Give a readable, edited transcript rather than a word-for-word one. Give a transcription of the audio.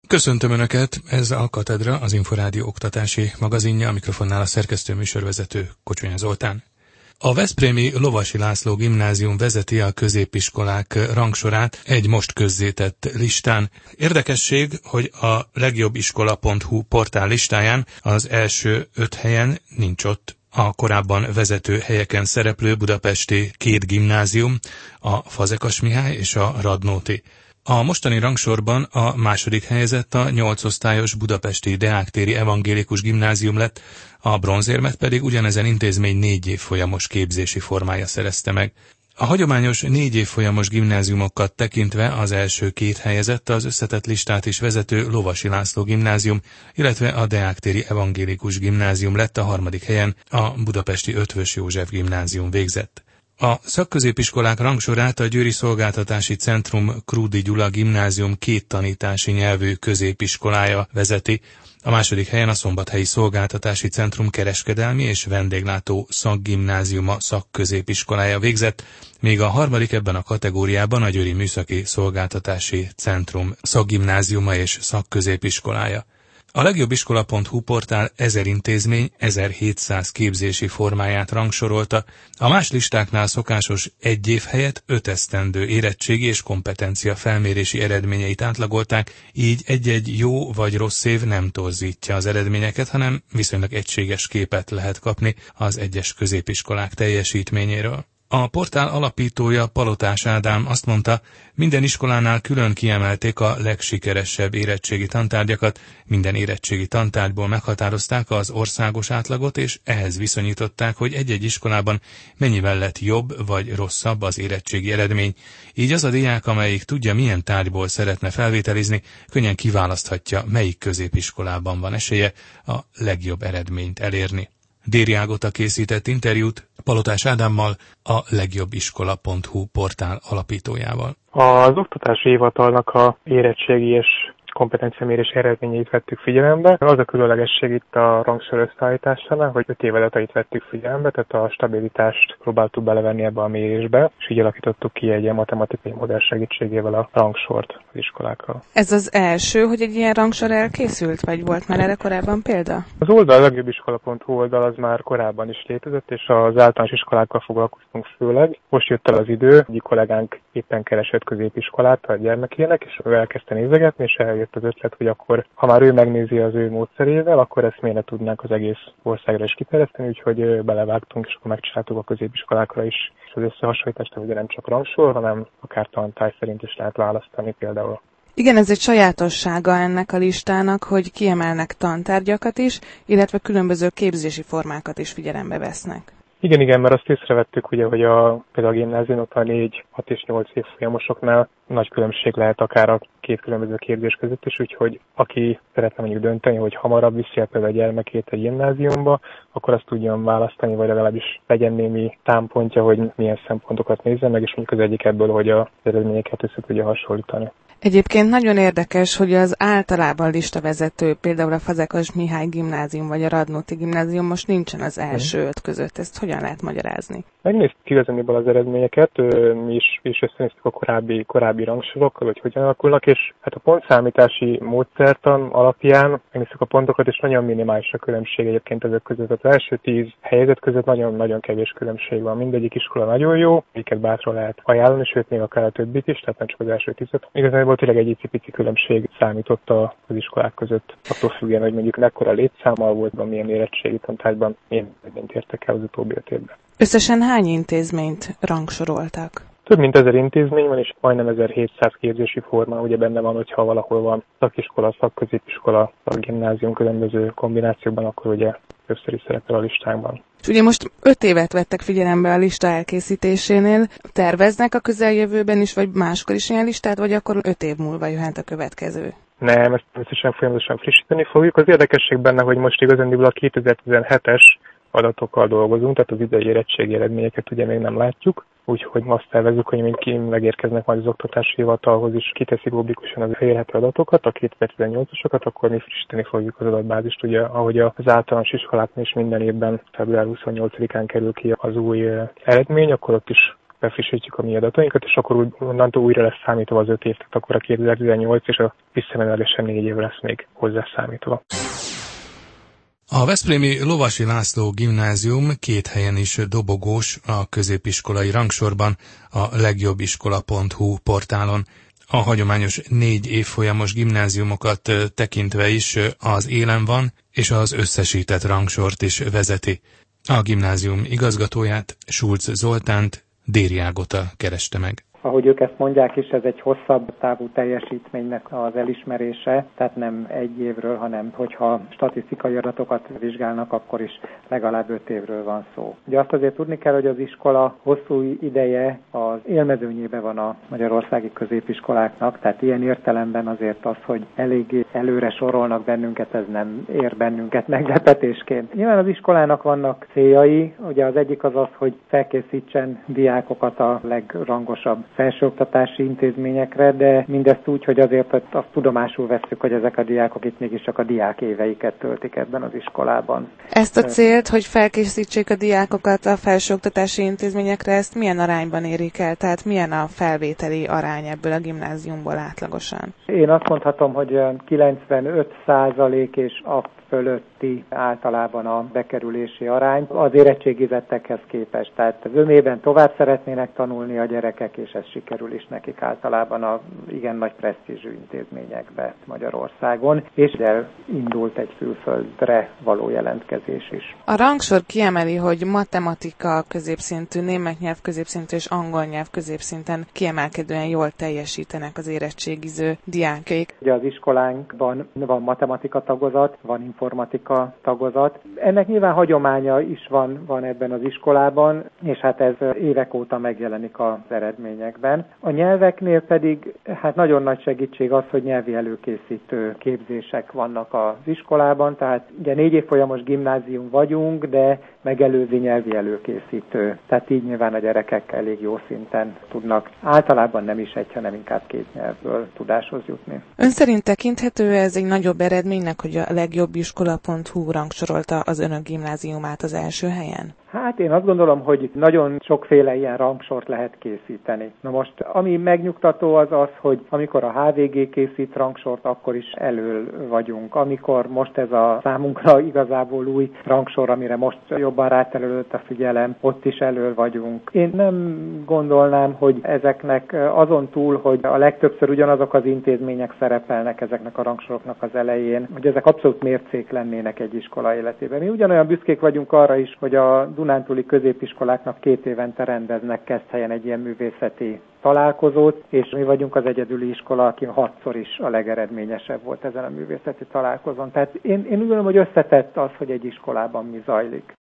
Köszöntöm Önöket, ez a Katedra, az Inforádió oktatási magazinja, a mikrofonnál a szerkesztő műsorvezető Kocsonya Zoltán. A veszprémi Lovasi László Gimnázium vezeti a középiskolák rangsorát egy most közzétett listán. Érdekesség, hogy a legjobbiskola.hu portál listáján az első 5 helyen nincs ott a korábban vezető helyeken szereplő budapesti 2 gimnázium, a Fazekas Mihály és a Radnóti. A mostani rangsorban a második helyezett a 8 osztályos budapesti Deák-téri evangélikus gimnázium lett, a bronzérmet pedig ugyanezen intézmény 4 évfolyamos képzési formája szerezte meg. A hagyományos 4 évfolyamos gimnáziumokat tekintve az első 2 helyezett az összetett listát is vezető Lovasi László Gimnázium, illetve a Deák-téri evangélikus gimnázium lett, a harmadik helyen a budapesti Eötvös József Gimnázium végzett. A szakközépiskolák rangsorát a Győri Szolgáltatási Centrum Krúdy Gyula Gimnázium 2 tanítási nyelvű középiskolája vezeti. A második helyen a Szombathelyi Szolgáltatási Centrum Kereskedelmi és Vendéglátó Szakgimnáziuma szakközépiskolája végzett, míg a harmadik ebben a kategóriában a Győri Műszaki Szolgáltatási Centrum szakgimnáziuma és szakközépiskolája. A legjobbiskola.hu portál 1000 intézmény 1700 képzési formáját rangsorolta, a más listáknál szokásos 1 év helyett 5 esztendő érettségi és kompetencia felmérési eredményeit átlagolták, így egy-egy jó vagy rossz év nem torzítja az eredményeket, hanem viszonylag egységes képet lehet kapni az egyes középiskolák teljesítményéről. A portál alapítója, Palotás Ádám azt mondta, minden iskolánál külön kiemelték a legsikeresebb érettségi tantárgyakat, minden érettségi tantárgyból meghatározták az országos átlagot, és ehhez viszonyították, hogy egy-egy iskolában mennyivel lett jobb vagy rosszabb az érettségi eredmény. Így az a diák, amelyik tudja, milyen tárgyból szeretne felvételizni, könnyen kiválaszthatja, melyik középiskolában van esélye a legjobb eredményt elérni. Déri Ágota készített interjút Palotás Ádámmal, a legjobbiskola.hu portál alapítójával. Az oktatási hivatalnak a érettségi és kompetenciamérés eredményeit vettük figyelembe. Az a különlegesség itt a rangsor összeállításánál, hogy 5 év adatait vettük figyelembe, tehát a stabilitást próbáltuk belevenni ebbe a mérésbe, és így alakítottuk ki egy ilyen matematikai modell segítségével a rangsort az iskolákkal. Ez az első, hogy egy ilyen rangsor elkészült, vagy volt már erre korábban példa? Az oldal, a legjobbiskola.hu oldal az már korábban is létezett, és az általános iskolákkal foglalkoztunk főleg. Most jött el az idő, egyik kollégánk éppen keresett középiskolát a gyermekének, és elkezdte nézegetni, és eljött az ötlet, hogy akkor, ha már ő megnézi az ő módszerével, akkor ezt miért ne tudnánk az egész országra is kiterjeszteni, úgyhogy belevágtunk, és akkor megcsináltuk a középiskolákra is az összehasonlítást, hogy nem csak rangsor, hanem akár tantárgy szerint is lehet választani például. Igen, ez egy sajátossága ennek a listának, hogy kiemelnek tantárgyakat is, illetve különböző képzési formákat is figyelembe vesznek. Igen, mert azt észrevettük, ugye, hogy például a gimnáziumok a 4, 6 és 8 évfolyamosoknál nagy különbség lehet akár a 2 különböző képzés között is, úgyhogy aki szeretne mondjuk dönteni, hogy hamarabb viszi el például a gyermekét a gimnáziumba, akkor azt tudjon választani, vagy legalábbis legyen némi támpontja, hogy milyen szempontokat nézzen meg, és mondjuk az egyik ebből, hogy az eredményeket össze tudja hasonlítani. Egyébként nagyon érdekes, hogy az általában listavezető, például a Fazekas Mihály Gimnázium vagy a Radnóti Gimnázium most nincsen az első 5 között. Ezt hogyan lehet magyarázni? Megnéztük igazából az eredményeket, mi is összenéztük a korábbi rangsorokkal, hogy hogyan alakulnak, és hát a pontszámítási módszertan alapján megnéztük a pontokat, és nagyon minimális a különbség egyébként ezek között. Az első 10 helyzet között nagyon-nagyon kevés különbség van. Mindegyik iskola nagyon jó, amiket bátran lehet ajánlani, sőt még akár a többit is, tehát nem csak az első 10-et. Igazából tényleg egy icipici különbség számított az iskolák között. Attól függően, hogy mondjuk mekkora létszámmal volt, milyen érettségi tantárgyban, milyen eredményt értek el az utóbbi 5 évben. Összesen hány intézményt rangsoroltak? Több mint 1000 intézmény van, és majdnem 1700 képzési forma, ugye benne van, hogyha valahol van szakiskola, szakközépiskola, szakgimnázium különböző kombinációkban, akkor ugye többször is szerepel a listánkban. És ugye most 5 évet vettek figyelembe a lista elkészítésénél. Terveznek a közeljövőben is, vagy máskor is ilyen listát, vagy akkor 5 év múlva jöhet a következő? Nem, ezt természetesen folyamatosan frissíteni fogjuk. Az érdekesség benne, hogy most igazándiból a 2017-es adatokkal dolgozunk, tehát az idei érettségi eredményeket ugye még nem látjuk, úgyhogy azt tervezzük, hogy mint megérkeznek majd az oktatási hivatalhoz is, kiteszik publikusan az elérhető adatokat, a 2018-asokat, akkor mi frissíteni fogjuk az adatbázist, ugye, ahogy az általános iskoláknál is minden évben február 28-án kerül ki az új eredmény, akkor ott is befrissítjük a mi adatainkat, és akkor onnantól újra lesz számítva az 5 év, tehát akkor a 2018 és a visszamenőlegesen 4 év lesz még hozzá számítva. A veszprémi Lovasi László Gimnázium 2 helyen is dobogós a középiskolai rangsorban a legjobbiskola.hu portálon. A hagyományos 4 évfolyamos gimnáziumokat tekintve is az élen van, és az összesített rangsort is vezeti. A gimnázium igazgatóját, Schulz Zoltánt, Déri Ágota kereste meg. Ahogy ők ezt mondják is, ez egy hosszabb távú teljesítménynek az elismerése, tehát nem 1 évről, hanem hogyha statisztikai adatokat vizsgálnak, akkor is legalább 5 évről van szó. Ugye azt azért tudni kell, hogy az iskola hosszú ideje az élmezőnyébe van a magyarországi középiskoláknak, tehát ilyen értelemben azért az, hogy eléggé előre sorolnak bennünket, ez nem ér bennünket meglepetésként. Nyilván az iskolának vannak céljai, ugye az egyik az az, hogy felkészítsen diákokat a legrangosabb felsőoktatási intézményekre, de mindezt úgy, hogy azért azt tudomásul vesszük, hogy ezek a diákok itt mégiscsak a diák éveiket töltik ebben az iskolában. Ezt a célt, hogy felkészítsék a diákokat a felsőoktatási intézményekre, ezt milyen arányban érik el? Tehát milyen a felvételi arány ebből a gimnáziumból átlagosan? Én azt mondhatom, hogy 95% és a fölötti általában a bekerülési arány az érettségizettekhez képest. Tehát az ömében tovább szeretnének tanulni a gyerekek, és ez sikerül is nekik általában a igen nagy presztízsű intézményekbe Magyarországon, és indult egy külföldre való jelentkezés is. A rangsor kiemeli, hogy matematika középszintű, német nyelv középszintű és angol nyelv középszinten kiemelkedően jól teljesítenek az érettségiző diákjaik. Ugye az iskolánkban van matematika tagozat, van informatika tagozat. Ennek nyilván hagyománya is van ebben az iskolában, és hát ez évek óta megjelenik az eredményekben. A nyelveknél pedig hát nagyon nagy segítség az, hogy nyelvi előkészítő képzések vannak az iskolában, tehát ugye 4 évfolyamos gimnázium vagyunk, de megelőzi nyelvi előkészítő. Tehát így nyilván a gyerekek elég jó szinten tudnak általában nem is 1, hanem inkább 2 nyelvből tudáshoz jutni. Ön szerint tekinthető ez egy nagyobb eredménynek, hogy a legjobbiskola.hu rangsorolta az önök gimnáziumát az első helyen? Hát én azt gondolom, hogy nagyon sokféle ilyen rangsort lehet készíteni. Na most, ami megnyugtató az az, hogy amikor a HVG készít rangsort, akkor is elől vagyunk. Amikor most ez a számunkra igazából új rangsor, amire most jobban ráterelődött a figyelem, ott is elől vagyunk. Én nem gondolnám, hogy ezeknek azon túl, hogy a legtöbbször ugyanazok az intézmények szerepelnek ezeknek a rangsoroknak az elején, hogy ezek abszolút mércék lennének egy iskola életében. Mi ugyanolyan büszkék vagyunk arra is, hogy a dunántúli középiskoláknak 2 évente rendeznek Keszthelyen egy ilyen művészeti találkozót, és mi vagyunk az egyedüli iskola, aki 6-szor is a legeredményesebb volt ezen a művészeti találkozón. Tehát én úgy gondolom, hogy összetett az, hogy egy iskolában mi zajlik.